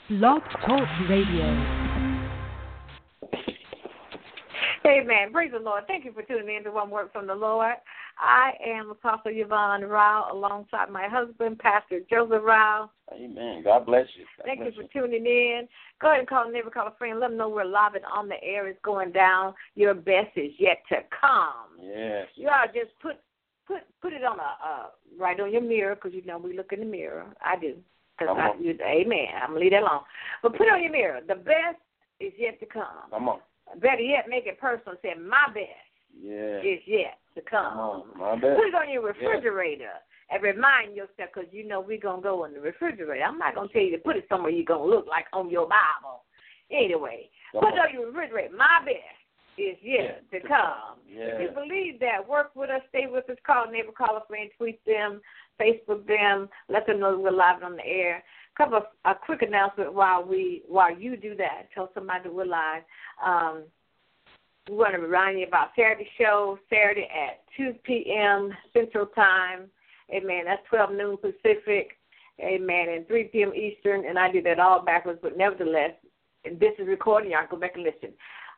Blog Talk Radio. Amen. Praise the Lord. Thank you for tuning in to One Word from the Lord. I am Apostle Yvonne Rao alongside my husband, Pastor Joseph Rao. Amen. God bless you. Thank you for tuning in. Go ahead and call a neighbor, call a friend. Let them know we're live and on the air. It's going down. Your best is yet to come. Yes. You ought to just put it on right on your mirror, because you know we look in the mirror. I do. Amen. I'm going to leave that alone. But put it on your mirror. The best is yet to come. Come on. Better yet, make it personal. Say, my best is yet to come. Come on. My best. Put it on your refrigerator and remind yourself, because you know we're going to go in the refrigerator. I'm not going to tell you to put it somewhere you're going to look like on your Bible. Anyway, put it on your refrigerator. My best is yet to come. If you believe that, work with us, stay with us, call a neighbor, call a friend, tweet them, Facebook them, let them know we're live on the air. A quick announcement while you do that. Tell somebody that we're live. We want to remind you about Saturday show, Saturday at 2 p.m. Central Time. Amen. That's 12 noon Pacific. Amen. And 3 p.m. Eastern. And I did that all backwards, but nevertheless, this is recording. Y'all go back and listen.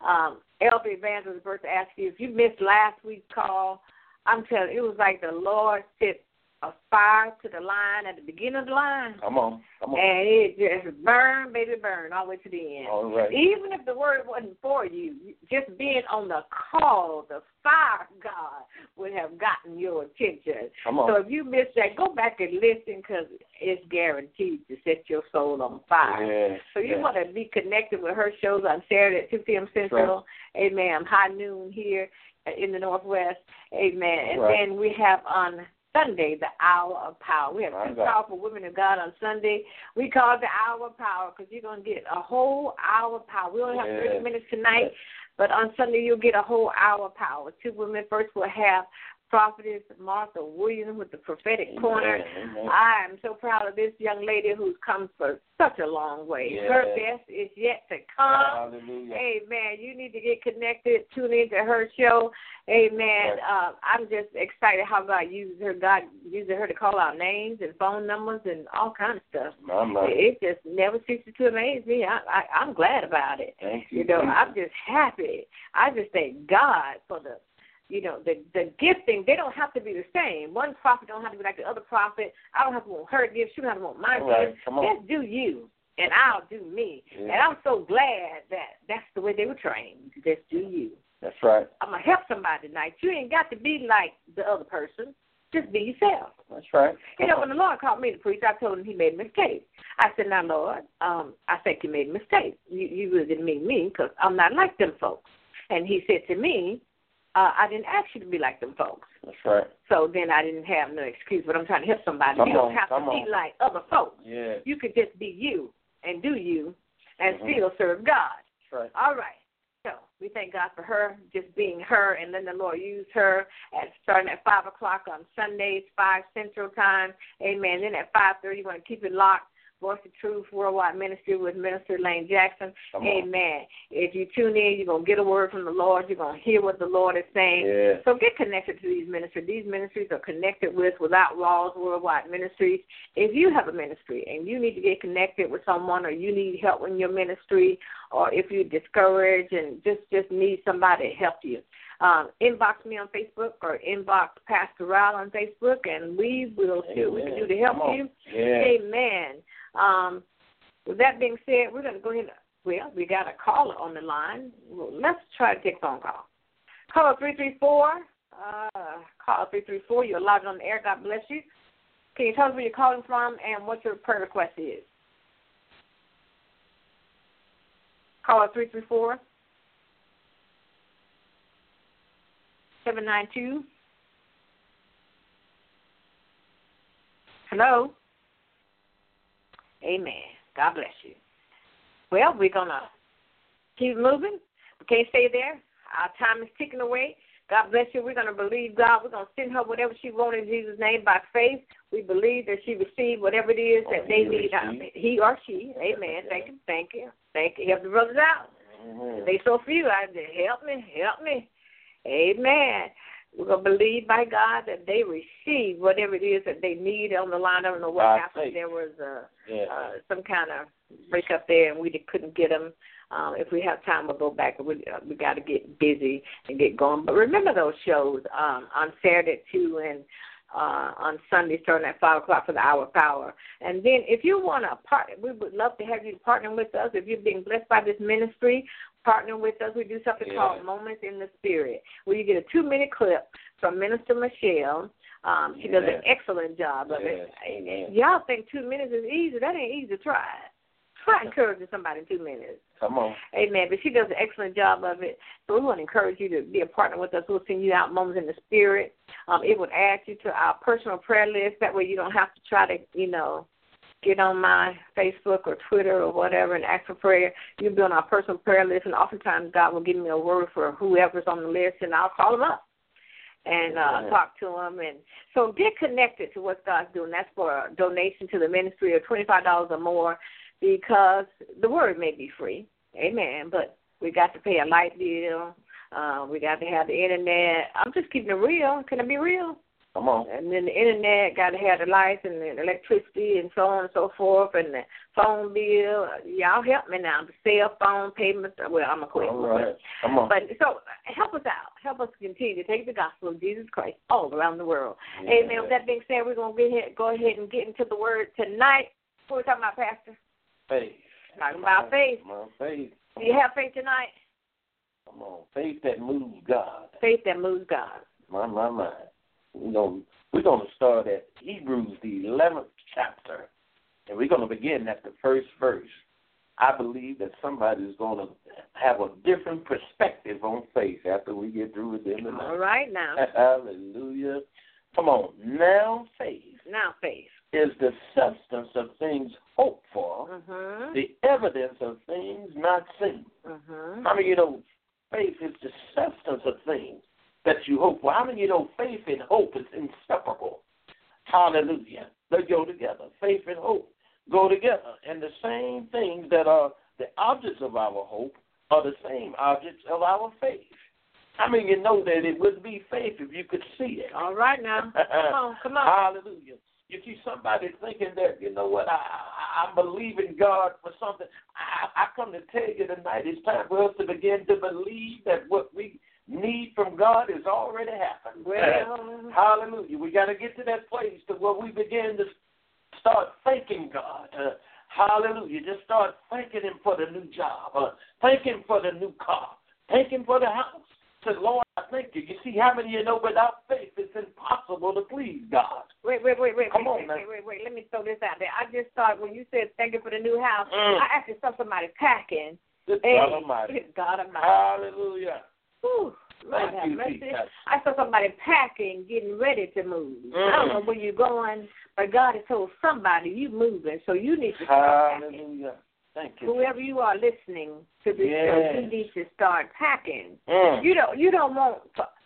Elder Evangelist Bertha asked you, if you missed last week's call, I'm telling you, it was like the Lord set a fire to the line at the beginning of the line. Come on. And it just burned, baby, burned all the way to the end. All right. Even if the word wasn't for you, just being on the call, the fire of God would have gotten your attention. Come on. So if you missed that, go back and listen, because it's guaranteed to set your soul on fire. Yes. So you want to be connected with her shows on Saturday at 2 p.m. Central. Right. Amen. High noon here in the Northwest. Amen. And then we have on Sunday, the Hour of Power. We have two powerful women of God on Sunday. We call it the Hour of Power, because you're going to get a whole hour of power. We only have 30 minutes tonight, but on Sunday you'll get a whole hour of power. Two women. First we'll have Prophetess Martha Williams with the prophetic corner. Amen. I am so proud of this young lady who's come for such a long way. Yes. Her best is yet to come. Hallelujah. Amen. You need to get connected, tune into her show. Amen. Right. I'm just excited how God uses her. God uses her to call out names and phone numbers and all kinds of stuff. It just never ceases to amaze me. I'm glad about it. Thank you. I'm just happy. I just thank God for the gifting. They don't have to be the same. One prophet don't have to be like the other prophet. I don't have to want her gift. She don't have to want my gift. Just do you, and I'll do me. Yeah. And I'm so glad that that's the way they were trained. Just do you. That's right. I'm going to help somebody tonight. You ain't got to be like the other person. Just be yourself. That's right. When the Lord called me to preach, I told him he made a mistake. I said, now, Lord, I think you made a mistake. You really didn't mean me, because I'm not like them folks. And he said to me, I didn't ask you to be like them folks. That's right. So then I didn't have no excuse, but I'm trying to help somebody. You don't have to be like other folks. Yeah. You could just be you and do you and still serve God. That's right. All right. So we thank God for her just being her, and then the Lord used her starting at 5 o'clock on Sundays, 5 Central Time. Amen. Then at 5:30, you want to keep it locked. Voice of Truth Worldwide Ministry with Minister Lane Jackson. Amen. If you tune in, you're going to get a word from the Lord. You're going to hear what the Lord is saying. Yeah. So get connected to these ministries. These ministries are connected with Without Walls Worldwide Ministries. If you have a ministry and you need to get connected with someone, or you need help in your ministry, or if you're discouraged and just need somebody to help you, inbox me on Facebook or inbox Pastor Ryle on Facebook, and we will see what we can do to help you. Yeah. Amen. With that being said, we're going to go ahead. Well, we got a caller on the line. Well, let's try to take a phone call. Caller 334. Caller 334. You're live on the air. God bless you. Can you tell us where you're calling from and what your prayer request is? Caller 334. 792. Hello. Amen. God bless you. Well, we're going to keep moving. We can't stay there. Our time is ticking away. God bless you. We're going to believe God. We're going to send her whatever she wants in Jesus' name by faith. We believe that she received whatever it is that they need. He or she. Amen. Thank you. Thank you. Thank you. Help the brothers out. They so few. I said, help me. Amen. We're going to believe by God that they receive whatever it is that they need on the line. I don't know what happened. There was some kind of break up there, and we couldn't get them. If we have time, we'll go back. We got to get busy and get going. But remember those shows on Saturday at 2 and on Sunday starting at 5 o'clock for the Hour of Power. And then if you want to partner, we would love to have you partner with us. If you're being blessed by this ministry, partner with us. We do something called Moments in the Spirit, where you get a 2-minute clip from Minister Michelle. She does an excellent job of it. Amen. Y'all think 2 minutes is easy. That ain't easy to try. Try encouraging somebody in 2 minutes. Come on. Amen. But she does an excellent job of it. So we want to encourage you to be a partner with us. We'll send you out Moments in the Spirit. It would add you to our personal prayer list. That way you don't have to try to, get on my Facebook or Twitter or whatever and ask for prayer. You'll be on our personal prayer list, and oftentimes God will give me a word for whoever's on the list, and I'll call them up and talk to them. And so get connected to what God's doing. That's for a donation to the ministry of $25 or more, because the word may be free. Amen. But we got to pay a light bill. We got to have the internet. I'm just keeping it real. Can it be real? Come on. And then the internet, got to have the lights and the electricity and so on and so forth, and the phone bill. Y'all help me now. The cell phone payments. Well, I'm a quit. All right. Come on. But so help us out. Help us continue to take the gospel of Jesus Christ all around the world. Yeah. Amen. With that being said, we're going to go ahead and get into the word tonight. What are we talking about, Pastor? Faith. Talking about faith. Come on, faith. Do you have faith tonight? Come on. Faith that moves God. Faith that moves God. My. We're going to start at Hebrews, the 11th chapter, and we're going to begin at the first verse. I believe that somebody's going to have a different perspective on faith after we get through with them tonight. All right now. Hallelujah. Come on. Now faith is the substance of things hoped for, the evidence of things not seen. How many faith is the substance of things that you hope for? How many faith and hope is inseparable? Hallelujah. They go together. Faith and hope go together. And the same things that are the objects of our hope are the same objects of our faith. How many that it would be faith if you could see it? All right now. Come on. Hallelujah. You see somebody thinking that, I believe in God for something. I come to tell you tonight, it's time for us to begin to believe that what we need from God has already happened. Well, hallelujah. We got to get to that place to where we begin to start thanking God. Hallelujah. Just start thanking Him for the new job, thank Him for the new car, thank Him for the house. Say, Lord, I thank you. You see how many without faith it's impossible to please God. Wait. Let me throw this out there. I just thought when you said thank you for the new house, I actually saw somebody packing. Good God Almighty. God Almighty. Hallelujah. Whew. Thank you, Jesus. I saw somebody packing, getting ready to move. I don't know where you're going, but God has told somebody you moving, so you need to start packing. Hallelujah. Thank you. Whoever you are listening to this show, you need to start packing. You don't want.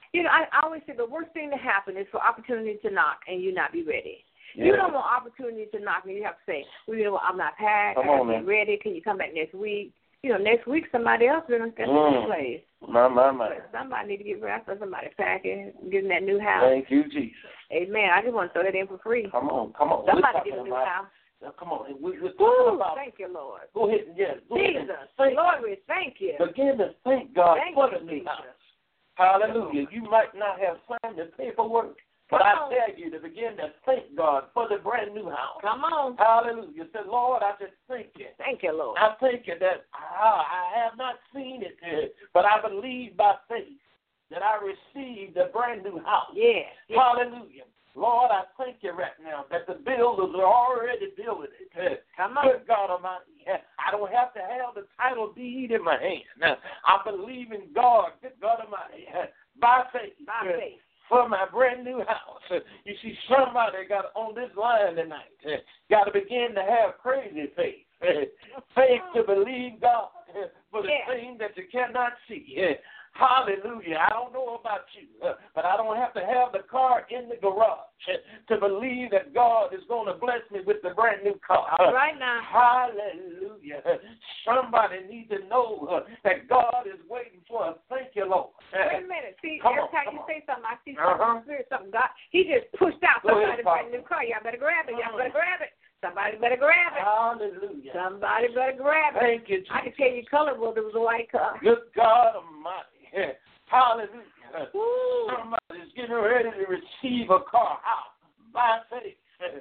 I always say the worst thing to happen is for opportunity to knock and you not be ready. Yeah. You don't want opportunity to knock and you have to say, well, I'm not packed. I have to be ready. Can you come back next week? Next week somebody else is going to get to the place. My. Somebody need to get ready. I saw somebody packing, getting that new house. Thank you, Jesus. Amen. I just want to throw that in for free. Come on. Somebody get a new house. Now, come on. We're talking about. Thank you, Lord. Go ahead. Jesus. Lord, we thank you. Begin to thank God for the new house. Hallelujah. You might not have signed the paperwork, but I tell you to begin to thank God for the brand new house. Come on. Hallelujah. Say, Lord, I just thank you. Thank you, Lord. I thank you that I have not seen it, but I believe by faith that I received a brand new house. Yes. Hallelujah. Lord, I thank you right now that the builders are already building it. Come on. Good God Almighty. I don't have to have the title deed in my hand. I believe in God, good God Almighty, by faith. For my brand new house. You see, somebody got on this line tonight, got to begin to have crazy faith. Faith to believe God for the thing that you cannot see. Hallelujah. I don't know about you, but I don't have to have the car in the garage to believe that God is going to bless me with the brand new car. Right now. Hallelujah. Somebody needs to know that God is waiting for us. Thank you, Lord. Wait a minute. See, every time you say something, I see something, something God. He just pushed out somebody's brand new car. Y'all better grab it. Somebody Somebody better grab it. Hallelujah. Somebody better grab it. Thank you, Jesus. I can tell you color was it was a white car. Good God Almighty. Hallelujah. Woo. Somebody's getting ready to receive a car. How? By faith.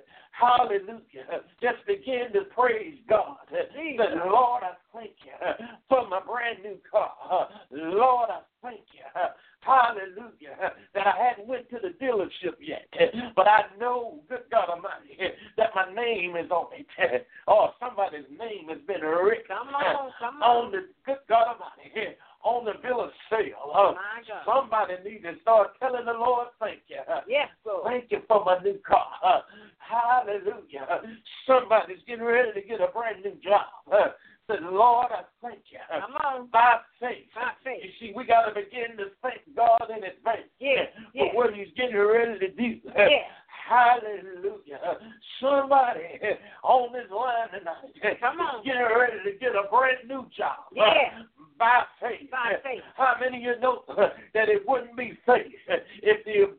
Hallelujah. Just begin to praise God. Say, Lord, I thank you for my brand new car. Lord, I thank you. Hallelujah. That I hadn't went to the dealership yet. But I know, good God Almighty, that my name is on it. Oh, somebody's name has been written. Come on. On the, good God Almighty, on the bill of sale. My God. Somebody needs to start telling the Lord, thank you. Yes, Lord. Thank you for my new car. Hallelujah. Somebody's getting ready to get a brand new job. Say, Lord, I thank you. Come on. By faith. By faith. You see, we got to begin to thank God in advance for what he's getting ready to do. Yeah. Hallelujah. Somebody on this line tonight Come on. is getting ready to get a brand new job. Yeah. By faith. By faith. How many of you know that it wouldn't be faith if the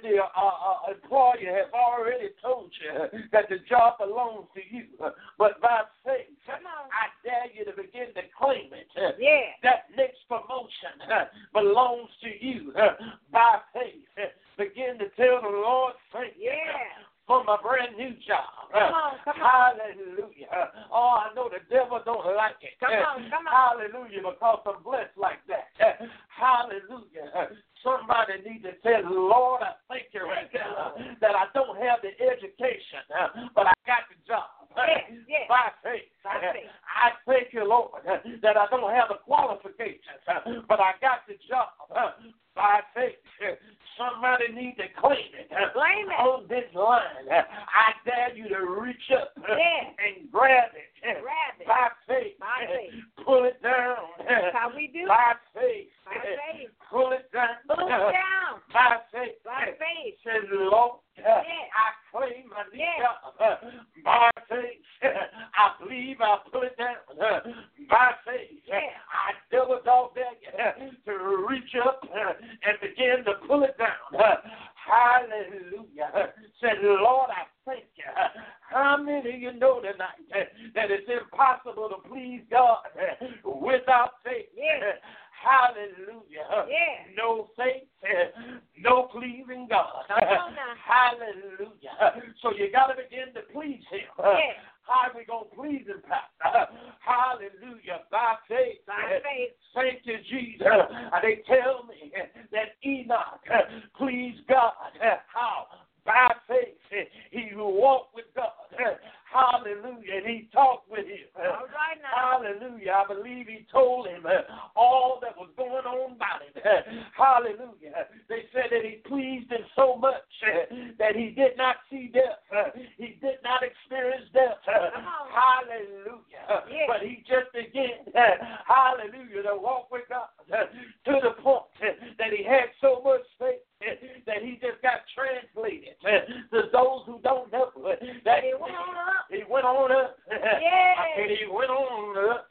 employer has already told you that the job belongs to you? But by faith, I dare you to begin to claim it. Yeah. That next promotion belongs to you. By faith, begin to tell the Lord, thank you. For my brand new job. Come on. Hallelujah. Oh, I know the devil don't like it. Come on. Hallelujah, because I'm blessed like that. Hallelujah. Somebody needs to tell the Lord, I thank you right now that I don't have the education, but I got the job. Yes. By faith. I thank you, Lord, that I don't have the qualifications, but I got the job. By faith. Somebody needs to claim it. Claim it. On this line, I dare you to reach up and grab it. Grab it. By faith. By faith. Pull it down. That's how we do. By faith. By faith. Pull it down. Pull it down. By faith. By faith. Says, Lord, I claim my new job. By faith. I believe I pull it down. By faith. I double dog dare you to reach up and begin to pull it down. Hallelujah. Said, Lord, I thank you. How many of you know tonight that it's impossible to please God without faith? Hallelujah. No faith, no pleasing God. Hallelujah. So you got to begin to please him. How are we going to please him, Pastor? Hallelujah. By faith. By faith. Thank you, Jesus. They tell me that Enoch pleased God. How? By faith. He walked with God. Hallelujah. And he talked with him. All right now. Hallelujah. I believe he told him all that was going on about him. Hallelujah. They said that he pleased him so much that he did not see death. He did not experience death. Hallelujah. But he just began, hallelujah, to walk with God to the point that he had so much faith that he just got translated to those who don't know that he went on up. He went on up. And he went on up.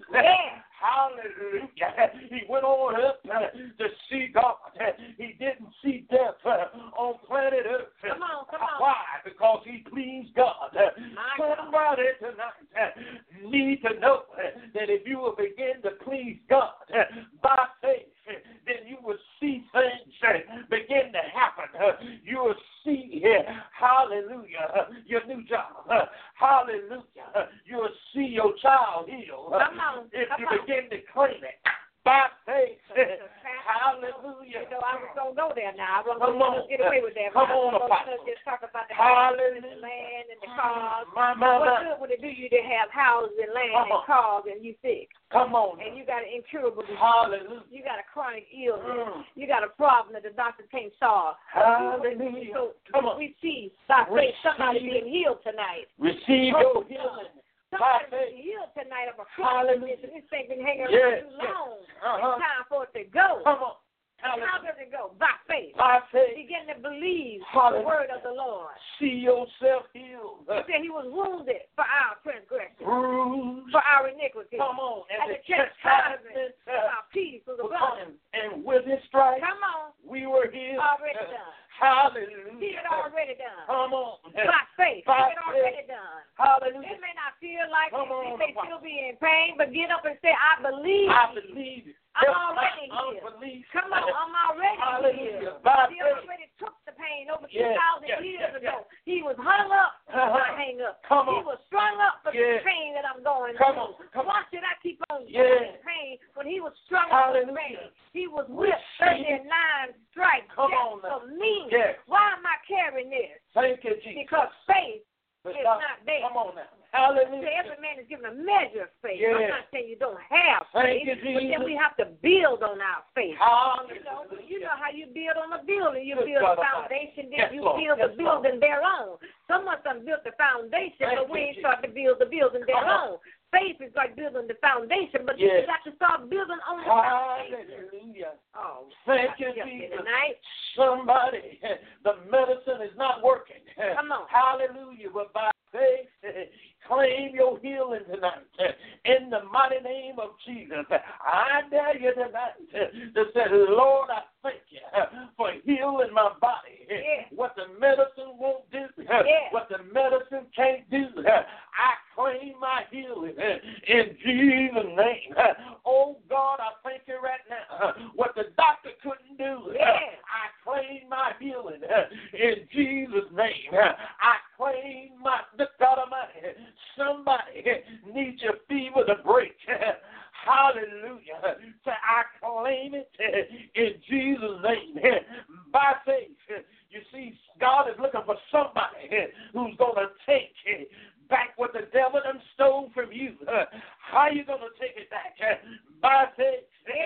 Hallelujah. He went on up to see God. He didn't see death on planet Earth. Come on. Why? Because he pleased God. Somebody tonight need to know that if you will begin to please God by faith, then you will see things begin to happen. You will see, hallelujah, your new job. Hallelujah. You will see your child healed. If you begin to claim it by faith. Hallelujah. You know, I was going to go there now. I was going to get away with that. Come on, Apostle. Just talk about the hallelujah. and the land and the cars. What good would it do you to have houses and land and cars and you sick? Come on. And you got an incurable disease. Hallelujah. You got a chronic illness. You got a problem that the doctor can't solve. Hallelujah. So come on. We see by faith somebody being healed tonight. Receive your healing. Somebody being healed tonight of a chronic disease. This thing been hanging around too long. It's time for it to go. Come on. How does it go? By faith. By faith. Begin to believe the word of the Lord. See yourself healed. He said he was wounded for our transgression. Bruised. For our iniquity. Come on. And the chastisement of our peace was upon him. And with his stripes, come on, we were healed. Already done. Hallelujah. He had already done. Come on. By faith. He had already done. Hallelujah. Amen. in pain, but get up and say, I believe. I believe it. I'm already here. Come on, I'm already here. He already took the pain over 2,000 years ago. He was hung up, not hang up. He was strung up for the pain that I'm going through. Why should I keep on getting pain when he was strung up for pain? He was whipped 39 stripes just for me. Why am I carrying this? Thank you, Jesus. Because faith is not there. Come on now. Hallelujah. So every man is given a measure of faith. I'm not saying you don't have faith, but then we have to build on our faith. You know how you build on a building. You build a foundation, then you build the building thereon. Some of us built the foundation, but we ain't started to build the building thereon. Faith is like building the foundation, but you got to start building on the foundation. Hallelujah. Oh, thank you, Jesus. Somebody, the medicine is not working. Come on. Hallelujah. But by faith, claim your healing tonight. In the mighty name of Jesus, I dare you tonight to say, Lord, I thank you for healing my body. What the medicine won't do, what the medicine can't do, I claim my healing in Jesus' name. Oh, God, I thank you right now. What the doctor couldn't do, I claim my healing in Jesus' name. I claim my, God Almighty, somebody needs your fever to break. Hallelujah. So I claim it in Jesus' name. By faith, you see, God is looking for somebody who's going to take back what the devil done stole from you. How you going to take it back? By faith.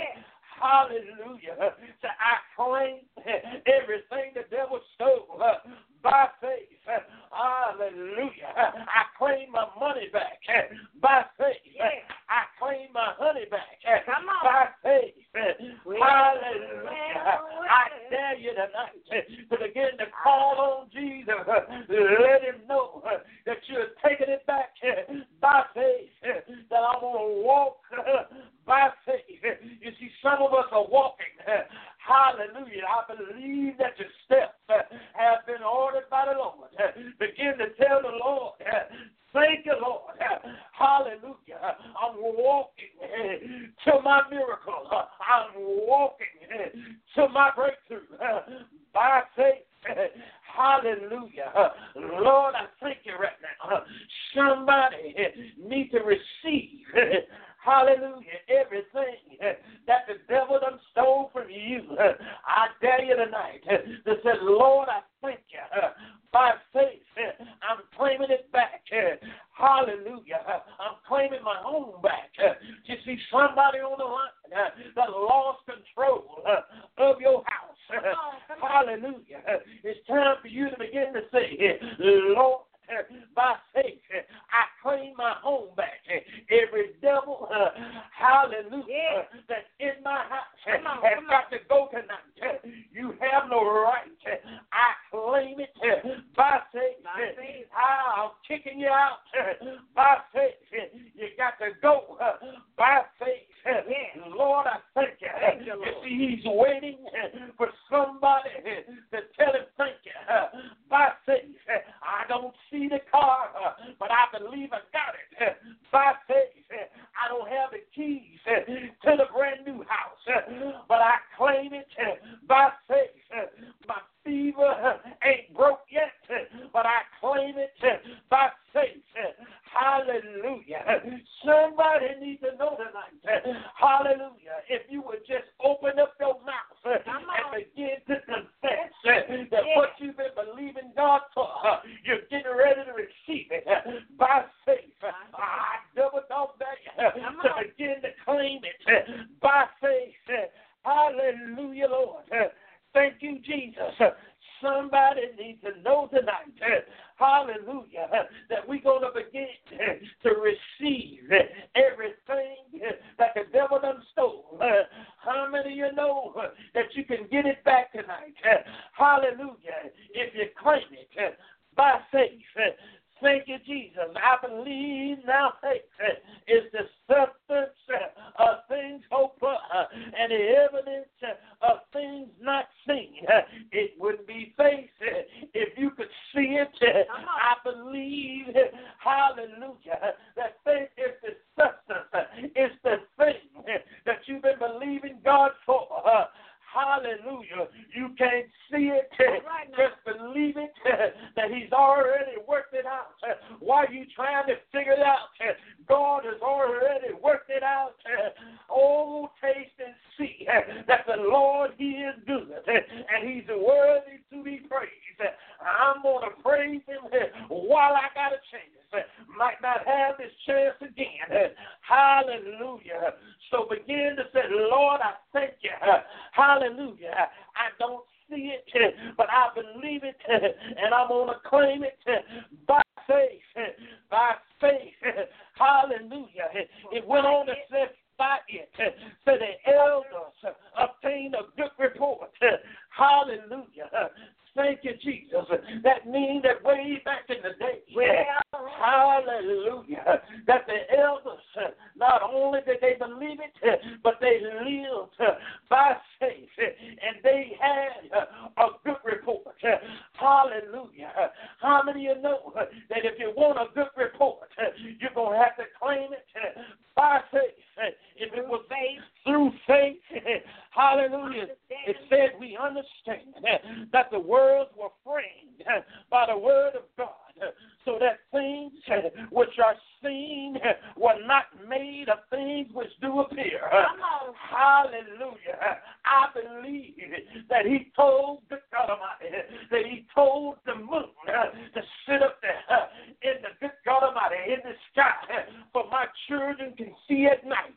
Hallelujah. So I claim everything the devil stole by faith. Hallelujah. I claim my money back by faith. I claim my honey back by faith. Hallelujah. I dare you tonight to begin to call on Jesus. Let him know that you're taking it back by faith, that I'm going to walk by faith. You see, some of us are walking. Hallelujah. I believe that your steps have been ordered by the Lord. Begin to tell the Lord, thank you, Lord. Hallelujah. I'm walking to my miracle. I'm walking to my breakthrough by faith. Hallelujah. Lord, I thank you right now. Somebody needs to receive, hallelujah, everything that the devil done stole from you. I dare you tonight to say, Lord, I thank you. By faith, I'm claiming it back. Hallelujah. I'm claiming my home back. You see somebody on the line that lost control of your house. Hallelujah. It's time for you to begin to say, Lord, by faith, I claim my home back. Every devil, hallelujah, that's in my house has got to go tonight. You have no right. I claim it by faith. I'm kicking you out by faith. You got to go by faith. Lord, I thank you. You see, he's waiting for somebody to tell him thank you. By faith, I don't see the car, but I believe I got it. By faith, I don't have the keys to the brand new house, but I claim it by faith. My fever ain't broke yet, but I claim it by faith. Hallelujah. Somebody needs to know tonight. Hallelujah. If you would just open up your mouth and begin to confess that what you've been believing God for, you're getting ready to receive it by faith. I double dog that to begin to claim it by faith. Hallelujah, Lord. Thank you, Jesus. Somebody needs to know tonight, hallelujah, that we're going to begin to receive everything that the devil done stole. How many of you know that you can get it back tonight? Hallelujah, if you claim it by faith. Thank you, Jesus. I believe now faith is the substance of things hoped for and the evidence of things not seen. It wouldn't be faith if you could see it. I believe, hallelujah, that faith is the substance God for. Hallelujah. You can't see it. Right, just believe it that he's already worked it out. Why are you trying to figure it out? God has already worked it out. Oh, taste and see that the Lord, he is good and he's worthy to be praised. I'm going to praise him while I got a chance. Might not have this chance again. Hallelujah. So begin to say, Lord, I thank you. Hallelujah. I don't see it, but I believe it, and I'm going to claim it by faith. By faith. Hallelujah. It went on to say, by it, so the elders obtained a good report. Hallelujah. Thank you, Jesus. That means that way back in the day, hallelujah, that the elders, not only did they believe it, but they lived by faith, and they had a good report. Hallelujah. How many of you know that if you want a good report, you're going to have to claim it by faith? If it was through faith, hallelujah, it said we understand that the words were framed by the word of God, so that things which are seen were not made of things which do appear. Hallelujah. I believe that he told the God Almighty, that he told the moon to sit up there in the good God Almighty, in the sky, for my children can see at night.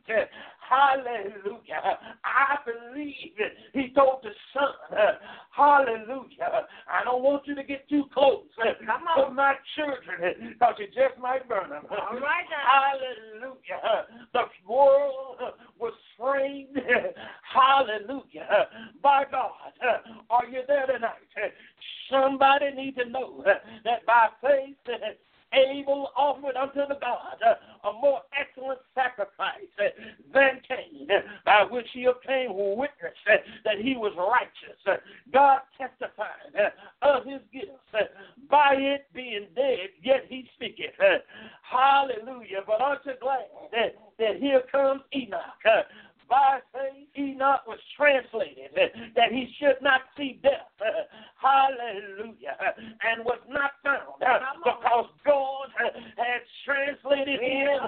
Hallelujah. I believe he told the sun, hallelujah, I don't want you to get too close to my children, because you just might burn them. All right, hallelujah. The world was framed, hallelujah, by God. Are you there tonight? Somebody needs to know that by faith, Abel offered unto the God a more excellent sacrifice than Cain, by which he obtained witness that he was righteous. God testified of his gifts, by it being dead, yet he speaketh. Hallelujah. But aren't you glad that here comes Enoch? By faith, Enoch was translated that he should not see death. Hallelujah. And was not found because God had translated him.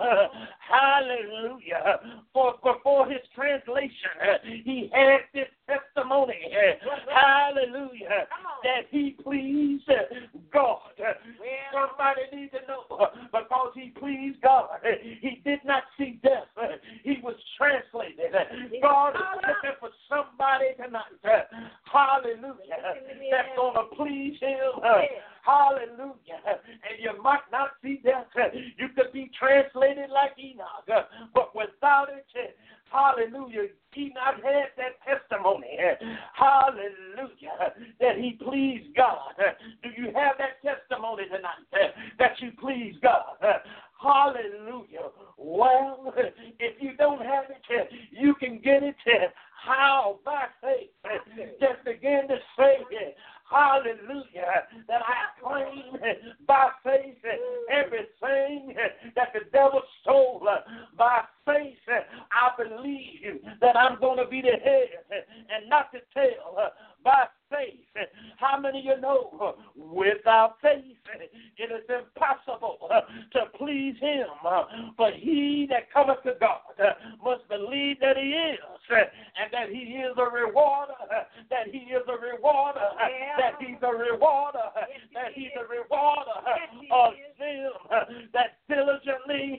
Hallelujah. For before his translation, he had this testimony. Hallelujah. That he pleased God. Somebody needs to know, because he pleased God. He did not see death. He was translated. God is looking for somebody tonight. Hallelujah. That's going to please him. Hallelujah. And you might not see death. You could be translated like Enoch. But without it, hallelujah, Enoch had that testimony. Hallelujah. That he pleased God. Do you have that testimony tonight? That you please God? Hallelujah. Well, if you don't have it, you can get it. How? By faith. Just begin to say, hallelujah, that I claim by faith everything that the devil stole. By faith, I believe that I'm going to be the head and not the tail. By faith. How many of you know without faith it is impossible to please him? But he that cometh to God must believe that he is, and that he is a rewarder, that he is a rewarder, that he's a rewarder, that he's a rewarder of them that diligently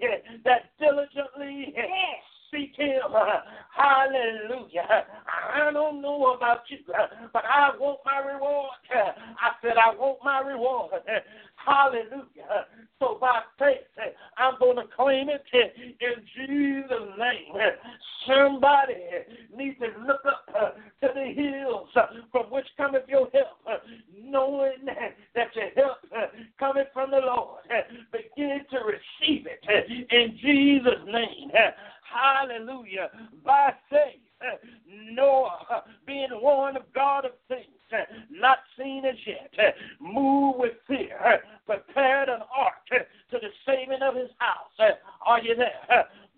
seek him. Hallelujah. I don't know about you, but I want my reward. I said I want my reward. Hallelujah. So by faith, I'm going to claim it in Jesus' name. Somebody needs to look up to the hills from which cometh your help, knowing that your help cometh from the Lord. Begin to receive it in Jesus' name. Hallelujah. By faith, Noah, being warned of God of things not seen as yet, moved with fear, prepared an ark to the saving of his house. Are you there?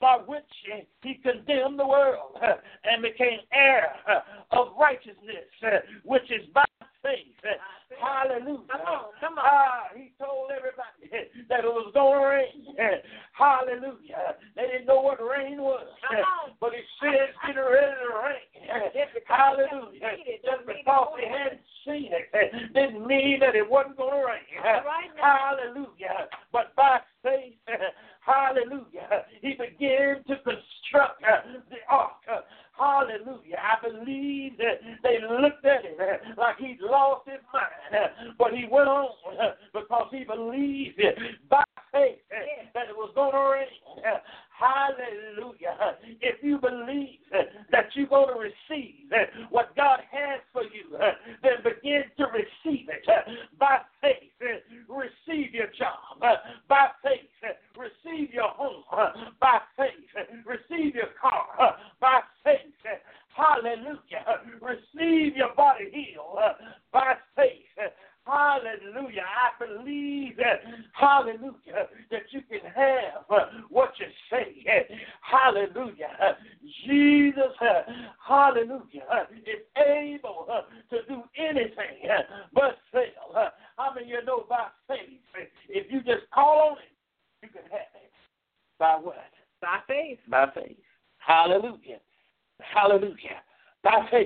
by which he condemned the world and became heir of righteousness, which is by faith. Hallelujah. Come on. He told everybody that it was going to rain. Hallelujah. They didn't know what rain was, but he said it's getting ready to rain. Hallelujah. Just because they hadn't seen it didn't mean that it wasn't going to rain. Hallelujah. But by faith, hallelujah, he began to construct the ark. Hallelujah. I believe that they looked at him like he'd lost his mind, but he went on because he believed by faith that it was going to rain. Hallelujah. If you believe that you're going to receive what God has for you, then begin to receive it by faith. Receive your job by faith. Receive your home by faith. Receive your car by faith. Hallelujah. Receive your body healed by faith. Hallelujah. I believe that, hallelujah, that you can have what you say. Hallelujah. Jesus, hallelujah, is able to do anything but fail. How many of you know by faith, if you just call on it, you can have it. By what? By faith. By faith. Hallelujah. Hallelujah. By faith.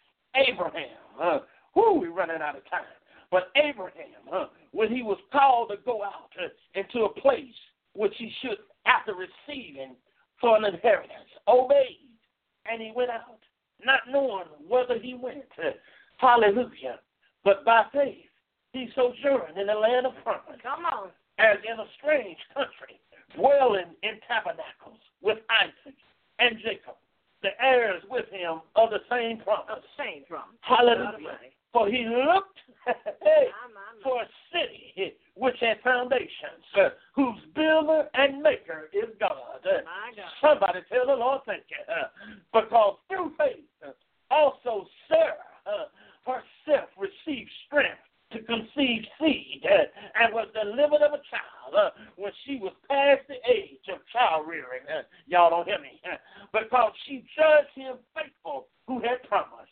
Abraham. We're running out of time. But Abraham, when he was called to go out into a place which he should, after receiving for an inheritance, obeyed. And he went out, not knowing whether he went. Hallelujah. But by faith, he sojourned in the land of promise. Come on. As in a strange country, dwelling in tabernacles with Isaac and Jacob, the heirs with him of the same promise. Hallelujah. For he looked for a city which had foundations, whose builder and maker is God. Somebody tell the Lord thank you. Because through faith, also Sarah herself received strength to conceive seed and was delivered of a child when she was past the age of child rearing. Y'all don't hear me. Because she judged him faithful who had promised.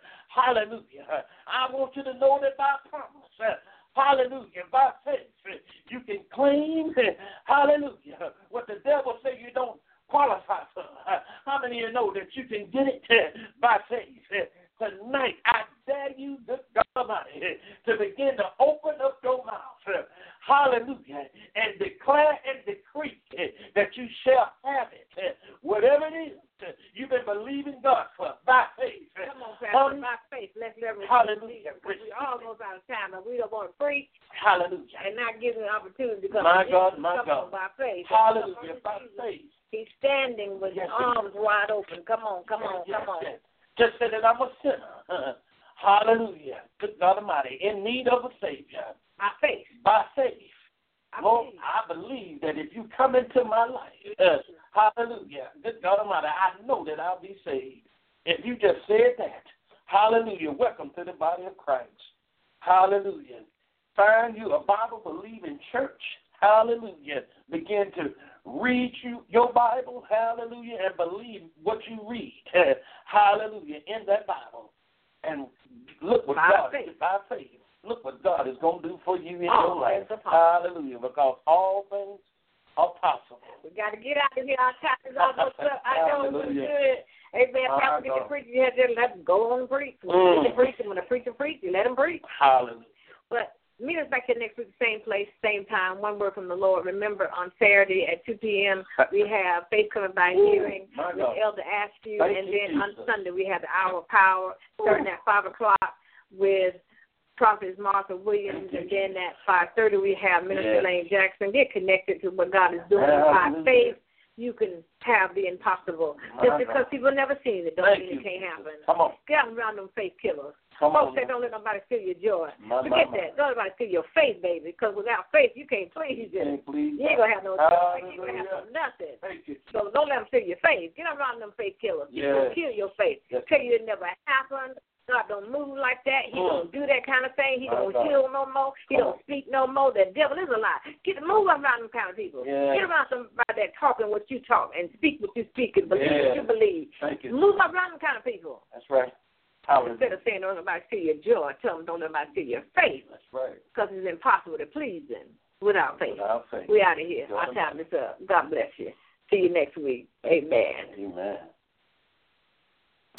Hallelujah. I want you to know that by promise, hallelujah, by faith, you can claim, hallelujah, what the devil say you don't qualify for. How many of you know that you can get it by faith? Tonight, I dare you, good God Almighty, to begin to open up your mouth, hallelujah, and declare and decree that you shall have it. Whatever it is you've been believing God for, by faith. Come on, Pastor, by faith. Let's never hallelujah. We almost out of time, and we don't want to preach. Hallelujah. And not give an opportunity to come. My God, my God. God. By faith. Hallelujah, by faith. He's standing with his arms wide open. Come on, come on, come on. Just say that I'm a sinner. Hallelujah. Good God Almighty. In need of a Savior. By faith. By faith. Lord, I believe that if you come into my life, hallelujah, good God Almighty, I know that I'll be saved. If you just said that, hallelujah, welcome to the body of Christ. Hallelujah. Find you a Bible-believing church. Hallelujah. Begin to read your Bible, hallelujah, and believe what you read, hallelujah, in that Bible. And look what God is, by faith. Look what God is going to do for you in your life. Hallelujah. Because all things are possible. We got to get out of here. Our time is almost up. I know it's good. Amen. Pastor, get the preacher. You have to let him go on and preach. When the preacher preaches, you let him preach. Hallelujah. But meet us back here next week, same place, same time. One word from the Lord. Remember, on Saturday at 2 p.m., we have Faith Coming by Hearing with Elder Askew. And then on Sunday, we have the Hour of Power starting at 5 o'clock with Prophetess Martha Williams. And then at 5:30, we have Minister Lane Jackson. Get connected to what God is doing by faith. You can have the impossible. Just because people never seen it, don't mean it can't happen. Come on. Get out around them faith killers. Folks say don't let nobody steal your joy. Forget that. Don't let nobody steal your faith, baby, because without faith, you can't please him. You ain't going to have no joy. You ain't going to have no nothing. So don't let them steal your faith. Get around them faith killers. People kill your faith. Tell you it never happened. God don't move like that. He don't do that kind of thing. He don't heal no more. He don't speak no more. The devil is a lie. Move around them kind of people. Yeah. Get around somebody that talking what you talk and speak what you speak and believe what you believe. Thank you. Move around them kind of people. That's right. Instead of saying don't let nobody see your joy, tell them don't let nobody see your faith. That's right. Because it's impossible to please them without faith. Without faith. We out of here. Our time is up. God bless you. See you next week. Amen. Amen.